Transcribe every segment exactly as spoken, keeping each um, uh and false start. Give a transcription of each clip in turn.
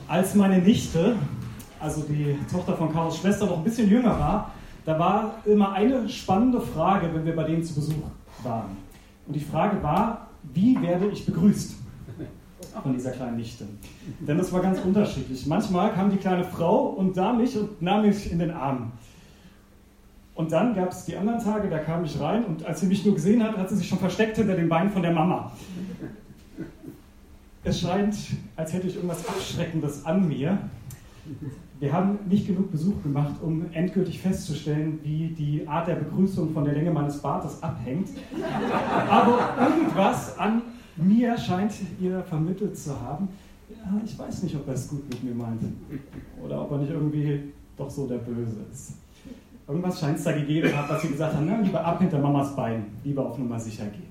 Als meine Nichte, also die Tochter von Karos Schwester, noch ein bisschen jünger war, da war immer eine spannende Frage, wenn wir bei denen zu Besuch waren. Und die Frage war, wie werde ich begrüßt von dieser kleinen Nichte? Denn das war ganz unterschiedlich. Manchmal kam die kleine Frau und sah mich und nahm mich in den Arm. Und dann gab es die anderen Tage, da kam ich rein und als sie mich nur gesehen hat, hat sie sich schon versteckt hinter dem Bein von der Mama. Es scheint, als hätte ich irgendwas Abschreckendes an mir. Wir haben nicht genug Besuch gemacht, um endgültig festzustellen, wie die Art der Begrüßung von der Länge meines Bartes abhängt. Aber irgendwas an mir scheint ihr vermittelt zu haben. Ja, ich weiß nicht, ob er es gut mit mir meint. Oder ob er nicht irgendwie doch so der Böse ist. Irgendwas scheint es da gegeben hat, was sie gesagt haben, na, lieber ab hinter Mamas Bein, lieber auf Nummer sicher gehen.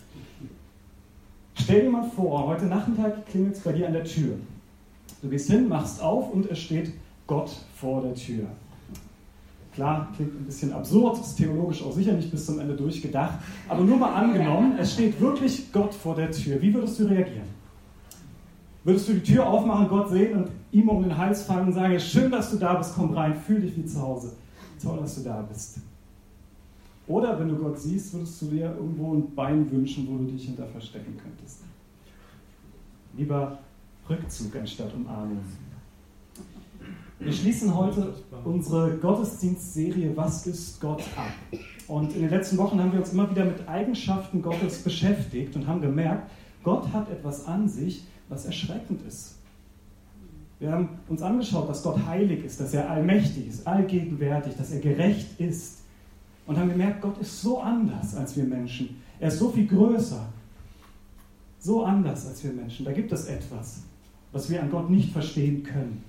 Stell dir mal vor, heute Nachmittag klingelt es bei dir an der Tür. Du gehst hin, machst auf und es steht Gott vor der Tür. Klar, klingt ein bisschen absurd, ist theologisch auch sicher nicht bis zum Ende durchgedacht, aber nur mal angenommen, es steht wirklich Gott vor der Tür. Wie würdest du reagieren? Würdest du die Tür aufmachen, Gott sehen und ihm um den Hals fallen und sagen, schön, dass du da bist, komm rein, fühl dich wie zu Hause. Toll, dass du da bist. Oder wenn du Gott siehst, würdest du dir irgendwo ein Bein wünschen, wo du dich hinter verstecken könntest. Lieber Rückzug anstatt Umarmung. Wir schließen heute unsere Gottesdienstserie Was ist Gott ab? Und in den letzten Wochen haben wir uns immer wieder mit Eigenschaften Gottes beschäftigt und haben gemerkt, Gott hat etwas an sich, was erschreckend ist. Wir haben uns angeschaut, dass Gott heilig ist, dass er allmächtig ist, allgegenwärtig, dass er gerecht ist. Und haben gemerkt, Gott ist so anders als wir Menschen. Er ist so viel größer, so anders als wir Menschen. Da gibt es etwas, was wir an Gott nicht verstehen können.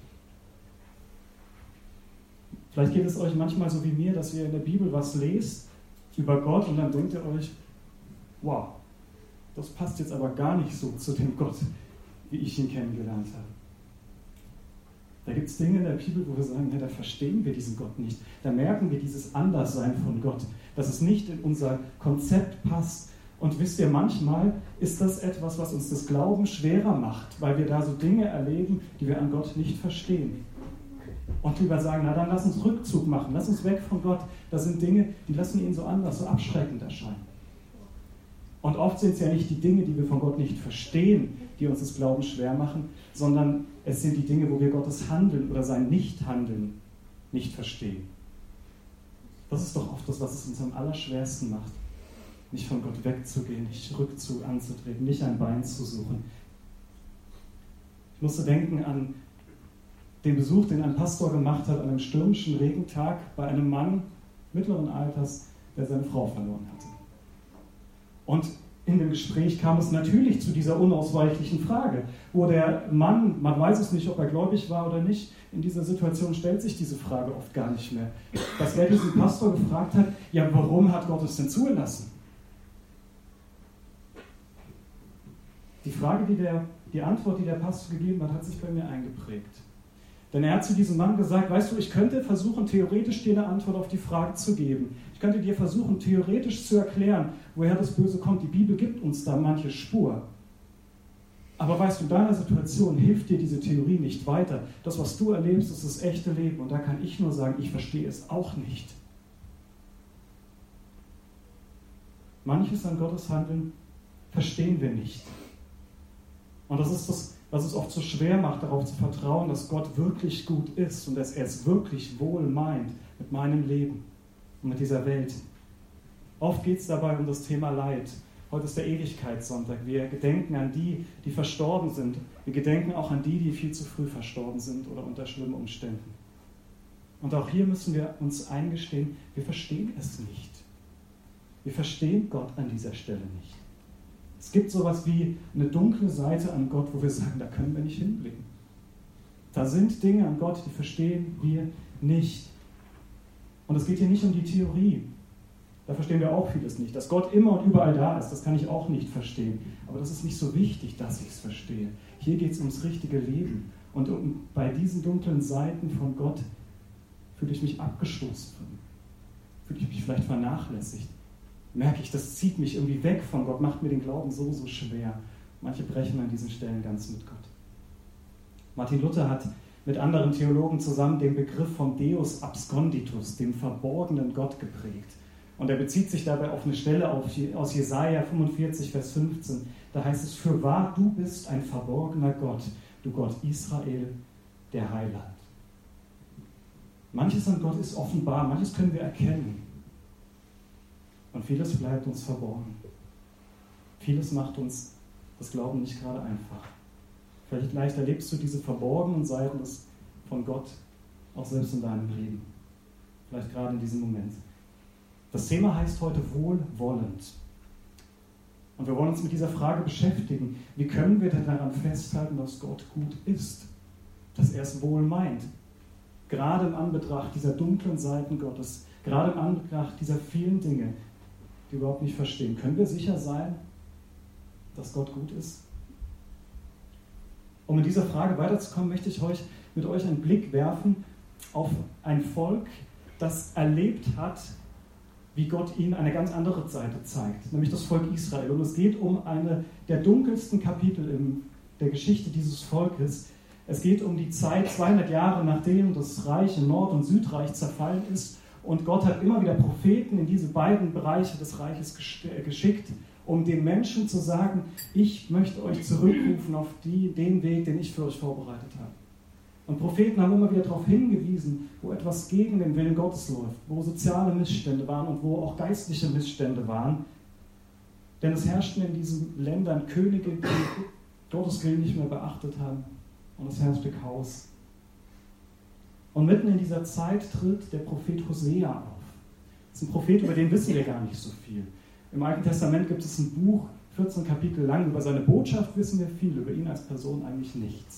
Vielleicht geht es euch manchmal so wie mir, dass ihr in der Bibel was lest über Gott und dann denkt ihr euch, wow, das passt jetzt aber gar nicht so zu dem Gott, wie ich ihn kennengelernt habe. Da gibt es Dinge in der Bibel, wo wir sagen, ja, da verstehen wir diesen Gott nicht. Da merken wir dieses Anderssein von Gott, dass es nicht in unser Konzept passt. Und wisst ihr, manchmal ist das etwas, was uns das Glauben schwerer macht, weil wir da so Dinge erleben, die wir an Gott nicht verstehen. Und lieber sagen, na dann lass uns Rückzug machen, lass uns weg von Gott. Das sind Dinge, die lassen ihn so anders, so abschreckend erscheinen. Und oft sind es ja nicht die Dinge, die wir von Gott nicht verstehen, die uns das Glauben schwer machen, sondern es sind die Dinge, wo wir Gottes Handeln oder sein Nichthandeln nicht verstehen. Das ist doch oft das, was es uns am allerschwersten macht. Nicht von Gott wegzugehen, nicht Rückzug anzutreten, nicht ein Bein zu suchen. Ich musste denken an den Besuch, den ein Pastor gemacht hat an einem stürmischen Regentag bei einem Mann mittleren Alters, der seine Frau verloren hatte. Und in dem Gespräch kam es natürlich zu dieser unausweichlichen Frage, wo der Mann, man weiß es nicht, ob er gläubig war oder nicht, in dieser Situation stellt sich diese Frage oft gar nicht mehr. Dass er diesen Pastor gefragt hat, ja, warum hat Gott es denn zugelassen? Die Frage, die der, die Antwort, die der Pastor gegeben hat, hat sich bei mir eingeprägt. Denn er hat zu diesem Mann gesagt, weißt du, ich könnte versuchen, theoretisch dir eine Antwort auf die Frage zu geben. Ich könnte dir versuchen, theoretisch zu erklären, woher das Böse kommt. Die Bibel gibt uns da manche Spur. Aber weißt du, in deiner Situation hilft dir diese Theorie nicht weiter. Das, was du erlebst, ist das echte Leben. Und da kann ich nur sagen, ich verstehe es auch nicht. Manches an Gottes Handeln verstehen wir nicht. Und das ist das, was es oft so schwer macht, darauf zu vertrauen, dass Gott wirklich gut ist und dass er es wirklich wohl meint mit meinem Leben und mit dieser Welt. Oft geht es dabei um das Thema Leid. Heute ist der Ewigkeitssonntag. Wir gedenken an die, die verstorben sind. Wir gedenken auch an die, die viel zu früh verstorben sind oder unter schlimmen Umständen. Und auch hier müssen wir uns eingestehen, wir verstehen es nicht. Wir verstehen Gott an dieser Stelle nicht. Es gibt sowas wie eine dunkle Seite an Gott, wo wir sagen, da können wir nicht hinblicken. Da sind Dinge an Gott, die verstehen wir nicht. Und es geht hier nicht um die Theorie. Da verstehen wir auch vieles nicht. Dass Gott immer und überall da ist, das kann ich auch nicht verstehen. Aber das ist nicht so wichtig, dass ich es verstehe. Hier geht es ums richtige Leben. Und um, bei diesen dunklen Seiten von Gott fühle ich mich abgestoßen. Fühle ich mich vielleicht vernachlässigt. Merke ich, das zieht mich irgendwie weg von Gott, macht mir den Glauben so, so schwer. Manche brechen an diesen Stellen ganz mit Gott. Martin Luther hat mit anderen Theologen zusammen den Begriff vom Deus absconditus, dem verborgenen Gott, geprägt. Und er bezieht sich dabei auf eine Stelle aus Jesaja fünfundvierzig, Vers fünfzehn. Da heißt es: Fürwahr, du bist ein verborgener Gott, du Gott Israel, der Heiland. Manches an Gott ist offenbar, manches können wir erkennen. Und vieles bleibt uns verborgen. Vieles macht uns das Glauben nicht gerade einfach. Vielleicht leicht erlebst du diese verborgenen Seiten des, von Gott auch selbst in deinem Leben. Vielleicht gerade in diesem Moment. Das Thema heißt heute wohlwollend. Und wir wollen uns mit dieser Frage beschäftigen. Wie können wir denn daran festhalten, dass Gott gut ist? Dass er es wohl meint? Gerade im Anbetracht dieser dunklen Seiten Gottes, gerade im Anbetracht dieser vielen Dinge, die wir überhaupt nicht verstehen. Können wir sicher sein, dass Gott gut ist? Um in dieser Frage weiterzukommen, möchte ich euch, mit euch einen Blick werfen auf ein Volk, das erlebt hat, wie Gott ihnen eine ganz andere Seite zeigt, nämlich das Volk Israel. Und es geht um eine der dunkelsten Kapitel in der Geschichte dieses Volkes. Es geht um die Zeit zweihundert Jahre, nachdem das Reich in Nord- und Südreich zerfallen ist. Und Gott hat immer wieder Propheten in diese beiden Bereiche des Reiches geschickt, um den Menschen zu sagen: Ich möchte euch zurückrufen auf die, den Weg, den ich für euch vorbereitet habe. Und Propheten haben immer wieder darauf hingewiesen, wo etwas gegen den Willen Gottes läuft, wo soziale Missstände waren und wo auch geistliche Missstände waren. Denn es herrschten in diesen Ländern Könige, die Gottes Willen nicht mehr beachtet haben, und es herrschte Chaos. Und mitten in dieser Zeit tritt der Prophet Hosea auf. Das ist ein Prophet, über den wissen wir gar nicht so viel. Im Alten Testament gibt es ein Buch, vierzehn Kapitel lang, über seine Botschaft wissen wir viel, über ihn als Person eigentlich nichts.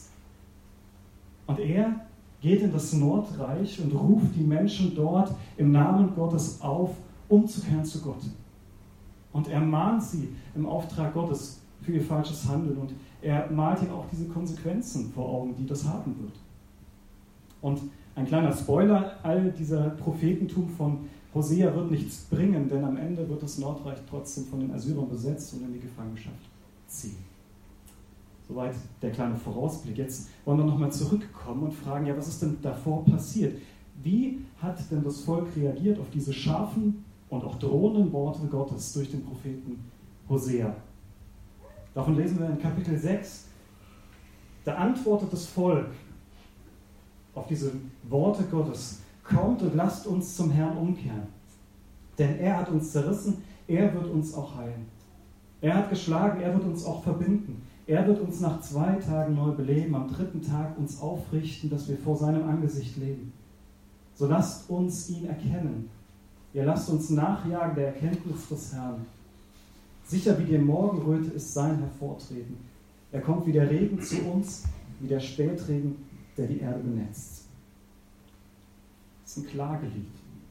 Und er geht in das Nordreich und ruft die Menschen dort im Namen Gottes auf, umzukehren zu Gott. Und er mahnt sie im Auftrag Gottes für ihr falsches Handeln. Und er malt ihnen auch diese Konsequenzen vor Augen, die das haben wird. Und ein kleiner Spoiler, all dieser Prophetentum von Hosea wird nichts bringen, denn am Ende wird das Nordreich trotzdem von den Assyrern besetzt und in die Gefangenschaft ziehen. Soweit der kleine Vorausblick. Jetzt wollen wir nochmal zurückkommen und fragen, ja, was ist denn davor passiert? Wie hat denn das Volk reagiert auf diese scharfen und auch drohenden Worte Gottes durch den Propheten Hosea? Davon lesen wir in Kapitel sechs. Da antwortet das Volk auf diese Worte Gottes: Kommt und lasst uns zum Herrn umkehren. Denn er hat uns zerrissen, er wird uns auch heilen. Er hat geschlagen, er wird uns auch verbinden. Er wird uns nach zwei Tagen neu beleben, am dritten Tag uns aufrichten, dass wir vor seinem Angesicht leben. So lasst uns ihn erkennen. Ja, lasst uns nachjagen der Erkenntnis des Herrn. Sicher wie die Morgenröte ist sein Hervortreten. Er kommt wie der Regen zu uns, wie der Spätregen, der die Erde benetzt. Das ist ein Klagelied.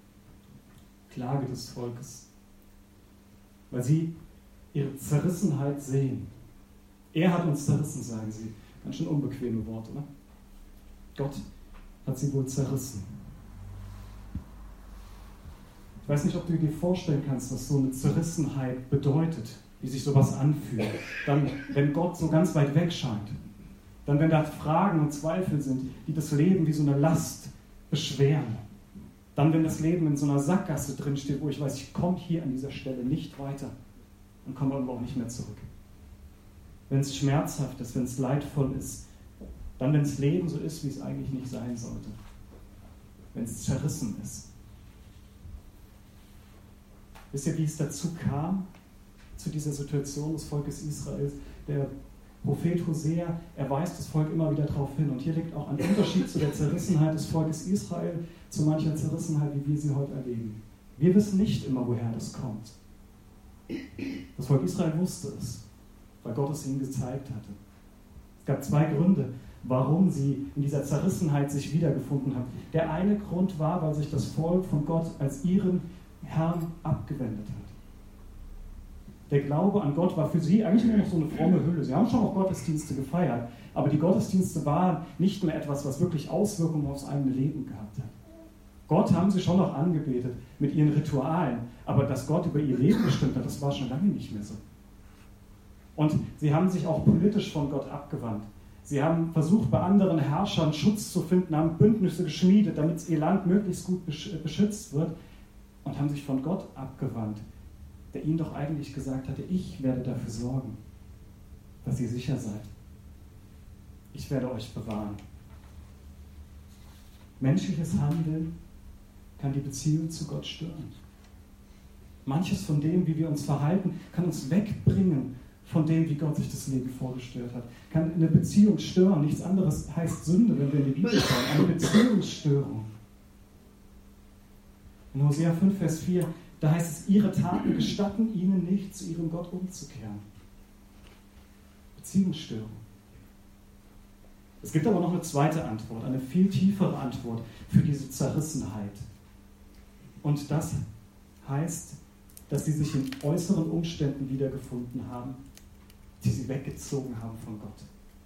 Klage des Volkes. Weil sie ihre Zerrissenheit sehen. Er hat uns zerrissen, sagen sie. Ganz schön unbequeme Worte, oder? Gott hat sie wohl zerrissen. Ich weiß nicht, ob du dir vorstellen kannst, was so eine Zerrissenheit bedeutet, wie sich sowas anfühlt. Dann, wenn Gott so ganz weit weg scheint. Dann, wenn da Fragen und Zweifel sind, die das Leben wie so eine Last beschweren. Dann, wenn das Leben in so einer Sackgasse drinsteht, wo ich weiß, ich komme hier an dieser Stelle nicht weiter und komme aber auch nicht mehr zurück. Wenn es schmerzhaft ist, wenn es leidvoll ist, dann, wenn das Leben so ist, wie es eigentlich nicht sein sollte. Wenn es zerrissen ist. Wisst ihr, wie es dazu kam, zu dieser Situation des Volkes Israels? Der Prophet Hosea, er weist das Volk immer wieder darauf hin. Und hier liegt auch ein Unterschied zu der Zerrissenheit des Volkes Israel, zu mancher Zerrissenheit, wie wir sie heute erleben. Wir wissen nicht immer, woher das kommt. Das Volk Israel wusste es, weil Gott es ihnen gezeigt hatte. Es gab zwei Gründe, warum sie in dieser Zerrissenheit sich wiedergefunden haben. Der eine Grund war, weil sich das Volk von Gott als ihren Herrn abgewendet hat. Der Glaube an Gott war für sie eigentlich nur noch so eine fromme Hülle. Sie haben schon auch Gottesdienste gefeiert, aber die Gottesdienste waren nicht mehr etwas, was wirklich Auswirkungen aufs eigene Leben gehabt hat. Gott haben sie schon noch angebetet mit ihren Ritualen, aber dass Gott über ihr Leben bestimmt hat, das war schon lange nicht mehr so. Und sie haben sich auch politisch von Gott abgewandt. Sie haben versucht, bei anderen Herrschern Schutz zu finden, haben Bündnisse geschmiedet, damit ihr Land möglichst gut beschützt wird und haben sich von Gott abgewandt, der ihnen doch eigentlich gesagt hatte, ich werde dafür sorgen, dass ihr sicher seid. Ich werde euch bewahren. Menschliches Handeln kann die Beziehung zu Gott stören. Manches von dem, wie wir uns verhalten, kann uns wegbringen von dem, wie Gott sich das Leben vorgestellt hat. Kann eine Beziehung stören. Nichts anderes heißt Sünde, wenn wir in die Bibel schauen. Eine Beziehungsstörung. In Hosea fünf, Vers vier, da heißt es, ihre Taten gestatten ihnen nicht, zu ihrem Gott umzukehren. Beziehungsstörung. Es gibt aber noch eine zweite Antwort, eine viel tiefere Antwort für diese Zerrissenheit. Und das heißt, dass sie sich in äußeren Umständen wiedergefunden haben, die sie weggezogen haben von Gott.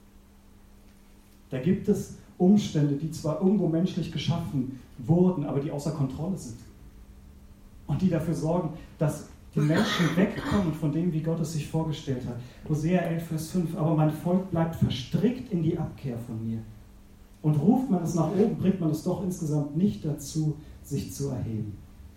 Da gibt es Umstände, die zwar irgendwo menschlich geschaffen wurden, aber die außer Kontrolle sind. Und die dafür sorgen, dass die Menschen wegkommen von dem, wie Gott es sich vorgestellt hat. Hosea elf, Vers fünf, aber mein Volk bleibt verstrickt in die Abkehr von mir. Und ruft man es nach oben, bringt man es doch insgesamt nicht dazu, sich zu erheben.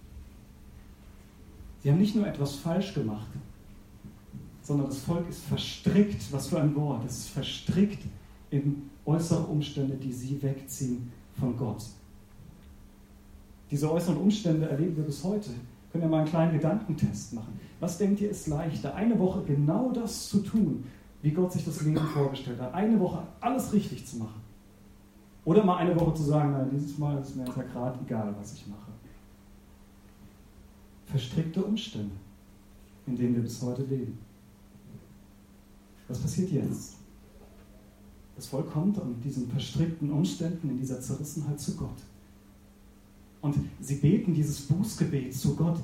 Sie haben nicht nur etwas falsch gemacht, sondern das Volk ist verstrickt, was für ein Wort, es ist verstrickt in äußere Umstände, die sie wegziehen von Gott. Diese äußeren Umstände erleben wir bis heute. Können wir mal einen kleinen Gedankentest machen. Was denkt ihr ist leichter? Eine Woche genau das zu tun, wie Gott sich das Leben vorgestellt hat. Eine Woche alles richtig zu machen. Oder mal eine Woche zu sagen, nein, dieses Mal ist mir ja gerade egal, was ich mache. Verstrickte Umstände, in denen wir bis heute leben. Was passiert jetzt? Das Volk kommt in diesen verstrickten Umständen, in dieser Zerrissenheit zu Gott. Und sie beten dieses Bußgebet zu Gott.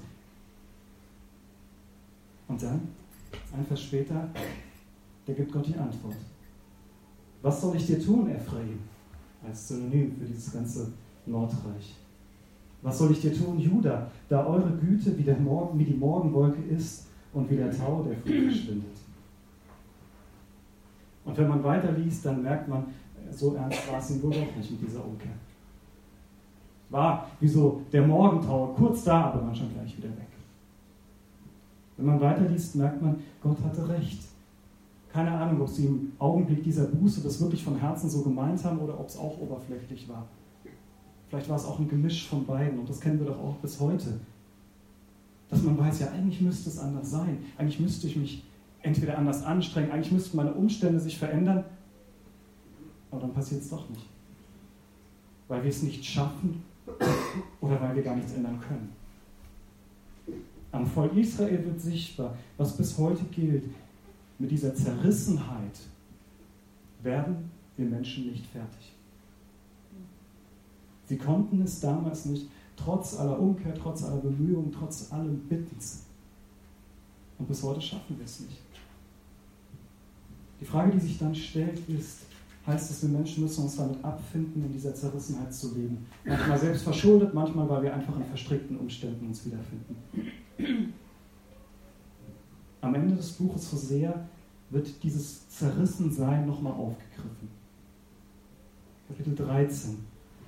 Und dann, ein Vers später, da gibt Gott die Antwort. Was soll ich dir tun, Ephraim? Als Synonym für dieses ganze Nordreich. Was soll ich dir tun, Juda, da eure Güte wie, der Morgen, wie die Morgenwolke ist und wie der Tau, der früh verschwindet? Und wenn man weiterliest, dann merkt man, so ernst war es ihm wohl doch nicht mit dieser Umkehr. War wie so der Morgentau, kurz da, aber dann schon gleich wieder weg. Wenn man weiterliest, merkt man, Gott hatte recht. Keine Ahnung, ob sie im Augenblick dieser Buße das wirklich von Herzen so gemeint haben oder ob es auch oberflächlich war. Vielleicht war es auch ein Gemisch von beiden und das kennen wir doch auch bis heute. Dass man weiß, ja, eigentlich müsste es anders sein. Eigentlich müsste ich mich entweder anders anstrengen, eigentlich müssten meine Umstände sich verändern, aber dann passiert es doch nicht. Weil wir es nicht schaffen oder weil wir gar nichts ändern können. Am Volk Israel wird sichtbar, was bis heute gilt. Mit dieser Zerrissenheit werden wir Menschen nicht fertig. Sie konnten es damals nicht, trotz aller Umkehr, trotz aller Bemühungen, trotz allem Bittens. Und bis heute schaffen wir es nicht. Die Frage, die sich dann stellt, ist, heißt es, wir Menschen müssen uns damit abfinden, in dieser Zerrissenheit zu leben. Manchmal selbst verschuldet, manchmal, weil wir einfach in verstrickten Umständen uns wiederfinden. Am Ende des Buches Hosea wird dieses Zerrissensein nochmal aufgegriffen. Kapitel dreizehn.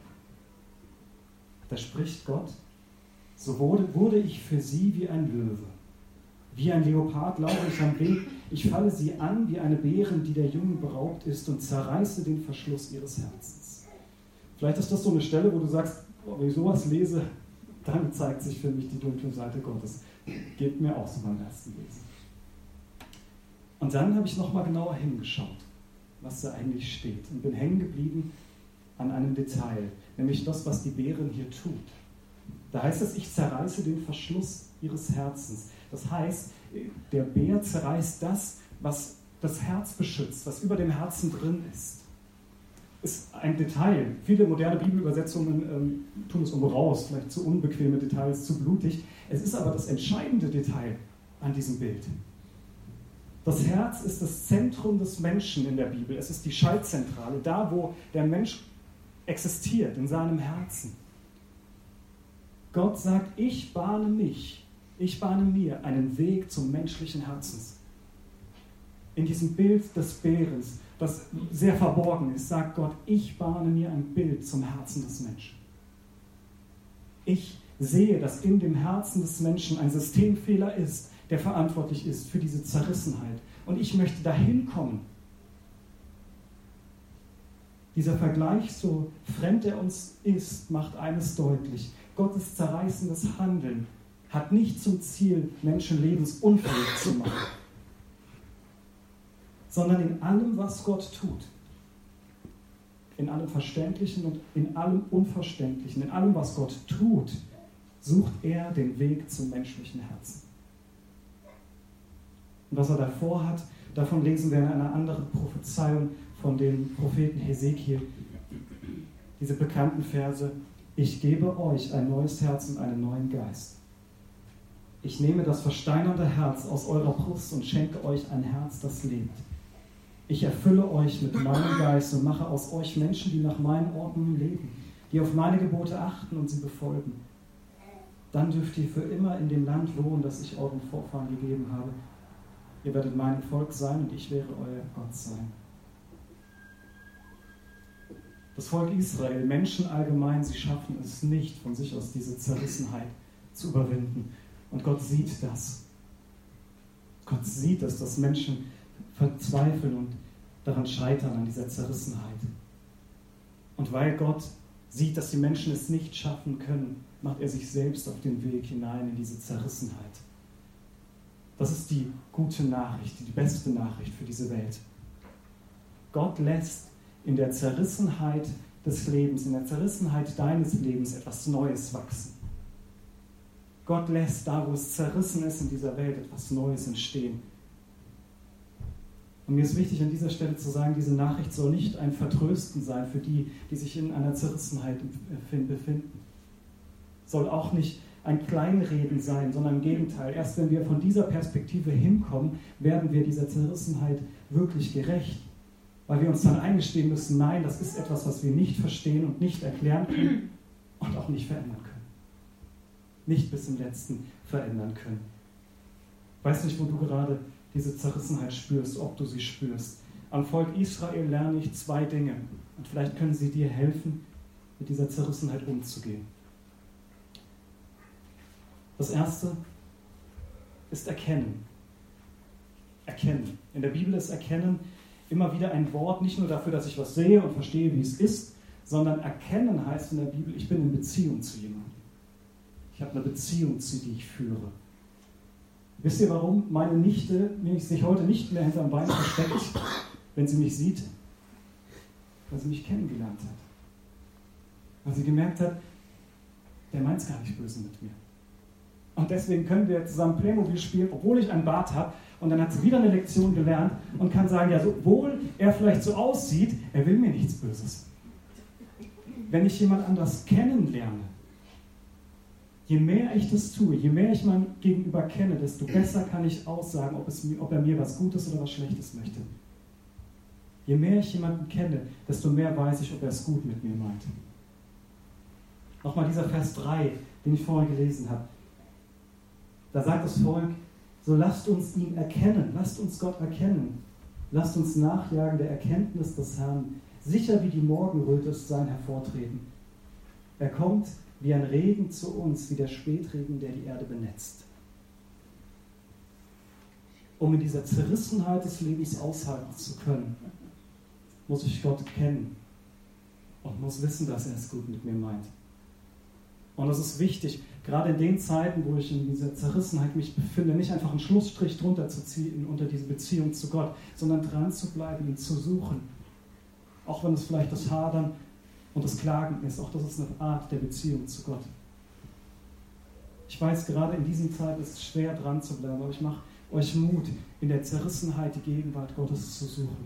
Da spricht Gott, so wurde, wurde ich für sie wie ein Löwe. Wie ein Leopard laufe ich am Weg, ich falle sie an wie eine Bärin, die der Jungen beraubt ist und zerreiße den Verschluss ihres Herzens. Vielleicht ist das so eine Stelle, wo du sagst, oh, wenn ich sowas lese, dann zeigt sich für mich die dunkle Seite Gottes. Geht mir auch so beim ersten Lesen. Und dann habe ich nochmal genauer hingeschaut, was da eigentlich steht und bin hängen geblieben an einem Detail, nämlich das, was die Bärin hier tut. Da heißt es, ich zerreiße den Verschluss ihres Herzens. Das heißt, der Bär zerreißt das, was das Herz beschützt, was über dem Herzen drin ist. Ist ein Detail. Viele moderne Bibelübersetzungen ähm, tun es um raus, vielleicht zu unbequeme Details, zu blutig. Es ist aber das entscheidende Detail an diesem Bild. Das Herz ist das Zentrum des Menschen in der Bibel. Es ist die Schaltzentrale, da wo der Mensch existiert, in seinem Herzen. Gott sagt, ich bahne mich, ich bahne mir einen Weg zum menschlichen Herzens. In diesem Bild des Bärens, das sehr verborgen ist, sagt Gott, ich bahne mir ein Bild zum Herzen des Menschen. Ich sehe, dass in dem Herzen des Menschen ein Systemfehler ist, der verantwortlich ist für diese Zerrissenheit. Und ich möchte dahin kommen. Dieser Vergleich, so fremd er uns ist, macht eines deutlich. Gottes zerreißendes Handeln hat nicht zum Ziel, Menschen lebensunfähig zu machen, sondern in allem, was Gott tut, in allem Verständlichen und in allem Unverständlichen, in allem, was Gott tut, sucht er den Weg zum menschlichen Herzen. Und was er davor hat, davon lesen wir in einer anderen Prophezeiung von dem Propheten Hesekiel, diese bekannten Verse: Ich gebe euch ein neues Herz und einen neuen Geist. Ich nehme das versteinerte Herz aus eurer Brust und schenke euch ein Herz, das lebt. Ich erfülle euch mit meinem Geist und mache aus euch Menschen, die nach meinen Ordnungen leben, die auf meine Gebote achten und sie befolgen. Dann dürft ihr für immer in dem Land wohnen, das ich euren Vorfahren gegeben habe. Ihr werdet mein Volk sein und ich werde euer Gott sein. Das Volk Israel, Menschen allgemein, sie schaffen es nicht, von sich aus diese Zerrissenheit zu überwinden. Und Gott sieht das. Gott sieht es, dass Menschen verzweifeln und daran scheitern, an dieser Zerrissenheit. Und weil Gott sieht, dass die Menschen es nicht schaffen können, macht er sich selbst auf den Weg hinein in diese Zerrissenheit. Das ist die gute Nachricht, die beste Nachricht für diese Welt. Gott lässt in der Zerrissenheit des Lebens, in der Zerrissenheit deines Lebens etwas Neues wachsen. Gott lässt da, wo es zerrissen ist in dieser Welt, etwas Neues entstehen. Und mir ist wichtig, an dieser Stelle zu sagen, diese Nachricht soll nicht ein Vertrösten sein für die, die sich in einer Zerrissenheit befinden. Soll auch nicht ein Kleinreden sein, sondern im Gegenteil. Erst wenn wir von dieser Perspektive hinkommen, werden wir dieser Zerrissenheit wirklich gerecht. Weil wir uns dann eingestehen müssen, nein, das ist etwas, was wir nicht verstehen und nicht erklären können und auch nicht verändern können. Nicht bis zum Letzten verändern können. Ich weiß nicht, wo du gerade diese Zerrissenheit spürst, ob du sie spürst. Am Volk Israel lerne ich zwei Dinge und vielleicht können sie dir helfen, mit dieser Zerrissenheit umzugehen. Das erste ist Erkennen. Erkennen. In der Bibel ist Erkennen immer wieder ein Wort, nicht nur dafür, dass ich was sehe und verstehe, wie es ist, sondern Erkennen heißt in der Bibel, ich bin in Beziehung zu jemandem. Ich habe eine Beziehung zu die ich führe. Wisst ihr, warum meine Nichte sich heute nicht mehr hinterm Bein versteckt, wenn sie mich sieht? Weil sie mich kennengelernt hat. Weil sie gemerkt hat, der meint es gar nicht böse mit mir. Und deswegen können wir zusammen Playmobil spielen, obwohl ich einen Bart habe. Und dann hat sie wieder eine Lektion gelernt und kann sagen, ja, obwohl er vielleicht so aussieht, er will mir nichts Böses. Wenn ich jemand anders kennenlerne, je mehr ich das tue, je mehr ich mein Gegenüber kenne, desto besser kann ich aussagen, ob, es, ob er mir was Gutes oder was Schlechtes möchte. Je mehr ich jemanden kenne, desto mehr weiß ich, ob er es gut mit mir meint. Nochmal dieser Vers drei, den ich vorhin gelesen habe. Da sagt das Volk, so lasst uns ihn erkennen, lasst uns Gott erkennen. Lasst uns nachjagen der Erkenntnis des Herrn, sicher wie die Morgenröte ist sein Hervortreten. Er kommt wie ein Regen zu uns, wie der Spätregen, der die Erde benetzt. Um in dieser Zerrissenheit des Lebens aushalten zu können, muss ich Gott kennen und muss wissen, dass er es gut mit mir meint. Und es ist wichtig, gerade in den Zeiten, wo ich in dieser Zerrissenheit mich befinde, nicht einfach einen Schlussstrich drunter zu ziehen unter diese Beziehung zu Gott, sondern dran zu bleiben, ihn zu suchen. Auch wenn es vielleicht das Hadern und das Klagen ist, auch das ist eine Art der Beziehung zu Gott. Ich weiß, gerade in diesen Zeiten ist es schwer dran zu bleiben, aber ich mache euch Mut, in der Zerrissenheit die Gegenwart Gottes zu suchen.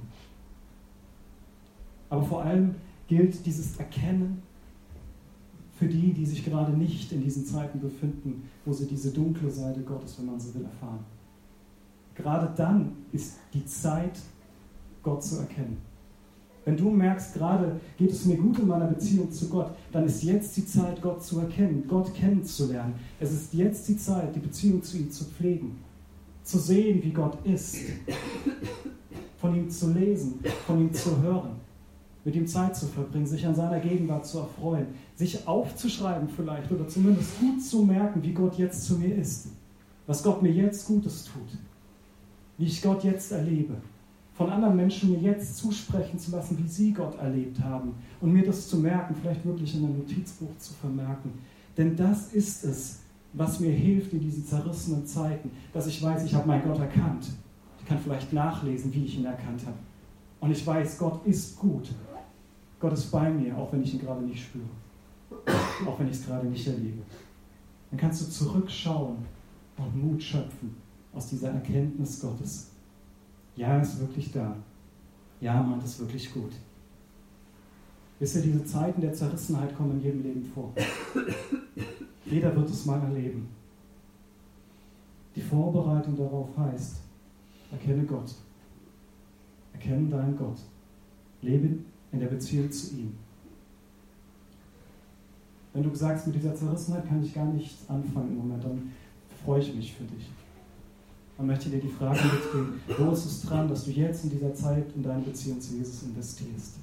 Aber vor allem gilt dieses Erkennen für die, die sich gerade nicht in diesen Zeiten befinden, wo sie diese dunkle Seite Gottes, wenn man so will, erfahren. Gerade dann ist die Zeit, Gott zu erkennen. Wenn du merkst, gerade geht es mir gut in meiner Beziehung zu Gott, dann ist jetzt die Zeit, Gott zu erkennen, Gott kennenzulernen. Es ist jetzt die Zeit, die Beziehung zu ihm zu pflegen, zu sehen, wie Gott ist. von ihm zu lesen, von ihm zu hören, mit ihm Zeit zu verbringen, sich an seiner Gegenwart zu erfreuen, sich aufzuschreiben vielleicht oder zumindest gut zu merken, wie Gott jetzt zu mir ist, was Gott mir jetzt Gutes tut, wie ich Gott jetzt erlebe, von anderen Menschen mir jetzt zusprechen zu lassen, wie sie Gott erlebt haben und mir das zu merken, vielleicht wirklich in einem Notizbuch zu vermerken. Denn das ist es, was mir hilft in diesen zerrissenen Zeiten, dass ich weiß, ich habe meinen Gott erkannt. Ich kann vielleicht nachlesen, wie ich ihn erkannt habe. Und ich weiß, Gott ist gut. Gott ist bei mir, auch wenn ich ihn gerade nicht spüre. Auch wenn ich es gerade nicht erlebe. Dann kannst du zurückschauen und Mut schöpfen aus dieser Erkenntnis Gottes. Ja, er ist wirklich da. Ja, er meint es wirklich gut. Wisst ihr, diese Zeiten der Zerrissenheit kommen in jedem Leben vor. Jeder wird es mal erleben. Die Vorbereitung darauf heißt, erkenne Gott. Erkenne deinen Gott. Lebe in der Beziehung zu ihm. Wenn du sagst, mit dieser Zerrissenheit kann ich gar nichts anfangen im Moment, dann freue ich mich für dich. Dann möchte ich dir die Frage mitgeben, wo ist es dran, dass du jetzt in dieser Zeit in deine Beziehung zu Jesus investierst?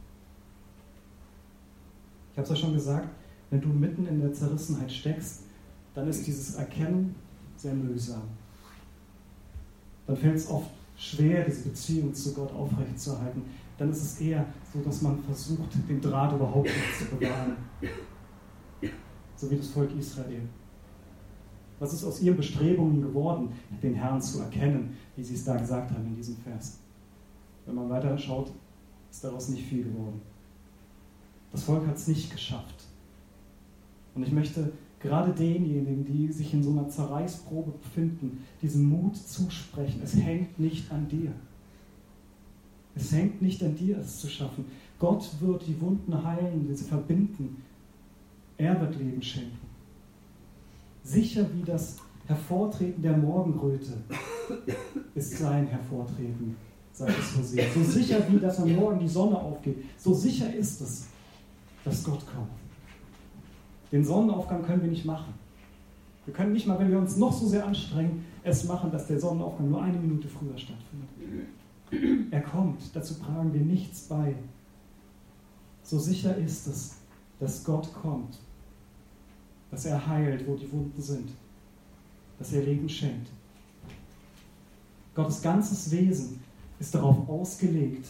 Ich habe es ja schon gesagt, wenn du mitten in der Zerrissenheit steckst, dann ist dieses Erkennen sehr mühsam. Dann fällt es oft schwer, diese Beziehung zu Gott aufrechtzuerhalten. Dann ist es eher so, dass man versucht, den Draht überhaupt nicht zu bewahren. So wie das Volk Israel. Was ist aus ihren Bestrebungen geworden, den Herrn zu erkennen, wie sie es da gesagt haben in diesem Vers? Wenn man weiter schaut, ist daraus nicht viel geworden. Das Volk hat es nicht geschafft. Und ich möchte gerade denjenigen, die sich in so einer Zerreißprobe befinden, diesen Mut zusprechen. Es hängt nicht an dir. Es hängt nicht an dir, es zu schaffen. Gott wird die Wunden heilen, sie verbinden. Er wird Leben schenken. Sicher wie das Hervortreten der Morgenröte ist sein Hervortreten, sagt es Hosea. So sicher wie dass am Morgen die Sonne aufgeht, so sicher ist es, dass Gott kommt. Den Sonnenaufgang können wir nicht machen. Wir können nicht mal, wenn wir uns noch so sehr anstrengen, es machen, dass der Sonnenaufgang nur eine Minute früher stattfindet. Er kommt, dazu tragen wir nichts bei. So sicher ist es, dass Gott kommt, dass er heilt, wo die Wunden sind, dass er Leben schenkt. Gottes ganzes Wesen ist darauf ausgelegt.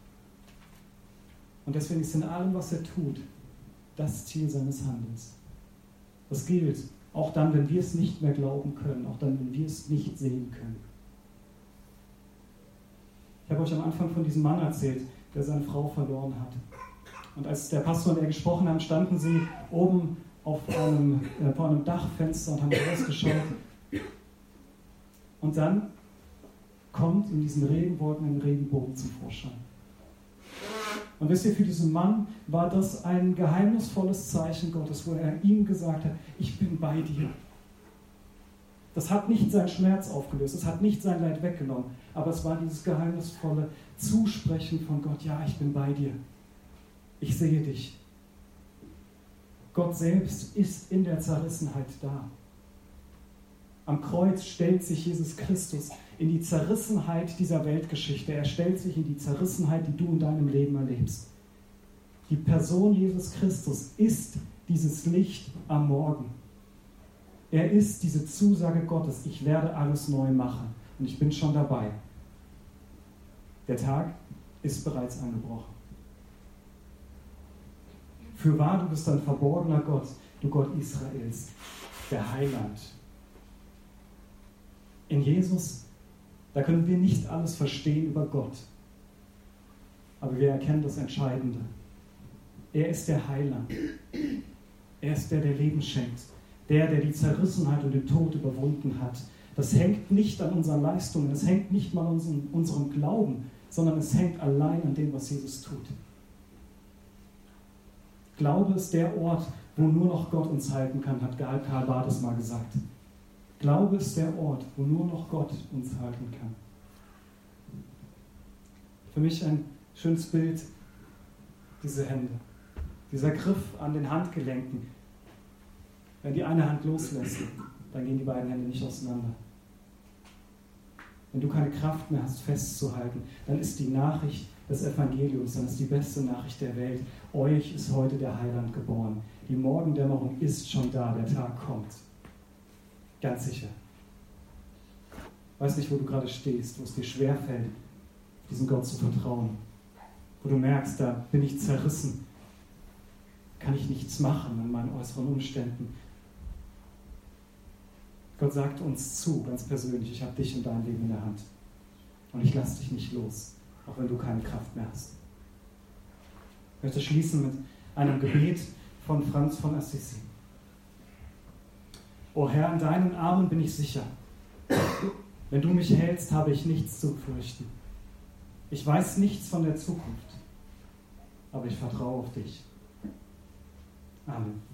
Und deswegen ist in allem, was er tut, das Ziel seines Handelns. Das gilt auch dann, wenn wir es nicht mehr glauben können, auch dann, wenn wir es nicht sehen können. Ich habe euch am Anfang von diesem Mann erzählt, der seine Frau verloren hat. Und als der Pastor und er gesprochen haben, standen sie oben auf einem, äh, vor einem Dachfenster und haben rausgeschaut. Und dann kommt in diesen Regenwolken ein Regenbogen zum Vorschein. Und wisst ihr, für diesen Mann war das ein geheimnisvolles Zeichen Gottes, wo er ihm gesagt hat, ich bin bei dir. Das hat nicht seinen Schmerz aufgelöst, es hat nicht sein Leid weggenommen, aber es war dieses geheimnisvolle Zusprechen von Gott, ja, ich bin bei dir. Ich sehe dich. Gott selbst ist in der Zerrissenheit da. Am Kreuz stellt sich Jesus Christus in die Zerrissenheit dieser Weltgeschichte. Er stellt sich in die Zerrissenheit, die du in deinem Leben erlebst. Die Person Jesus Christus ist dieses Licht am Morgen. Er ist diese Zusage Gottes, ich werde alles neu machen und ich bin schon dabei. Der Tag ist bereits angebrochen. Fürwahr, du bist ein verborgener Gott, du Gott Israels, der Heiland. In Jesus, da können wir nicht alles verstehen über Gott, aber wir erkennen das Entscheidende. Er ist der Heiland. Er ist der, der Leben schenkt. Der, der die Zerrissenheit und den Tod überwunden hat. Das hängt nicht an unseren Leistungen, es hängt nicht mal an unserem, unserem Glauben, sondern es hängt allein an dem, was Jesus tut. Glaube ist der Ort, wo nur noch Gott uns halten kann, hat Karl Barth es mal gesagt. Glaube ist der Ort, wo nur noch Gott uns halten kann. Für mich ein schönes Bild, diese Hände. Dieser Griff an den Handgelenken. Wenn die eine Hand loslässt, dann gehen die beiden Hände nicht auseinander. wenn du keine Kraft mehr hast, festzuhalten, dann ist die Nachricht des Evangeliums, dann ist die beste Nachricht der Welt. Euch ist heute der Heiland geboren. Die Morgendämmerung ist schon da, der Tag kommt. Ganz sicher. Ich weiß nicht, wo du gerade stehst, wo es dir schwerfällt, diesem Gott zu vertrauen. Wo du merkst, da bin ich zerrissen. Kann ich nichts machen an meinen äußeren Umständen. Gott sagt uns zu, ganz persönlich, ich habe dich und dein Leben in der Hand. Und ich lasse dich nicht los, auch wenn du keine Kraft mehr hast. Ich möchte schließen mit einem Gebet von Franz von Assisi. O Herr, in deinen Armen bin ich sicher. Wenn du mich hältst, habe ich nichts zu fürchten. Ich weiß nichts von der Zukunft, aber ich vertraue auf dich. Amen.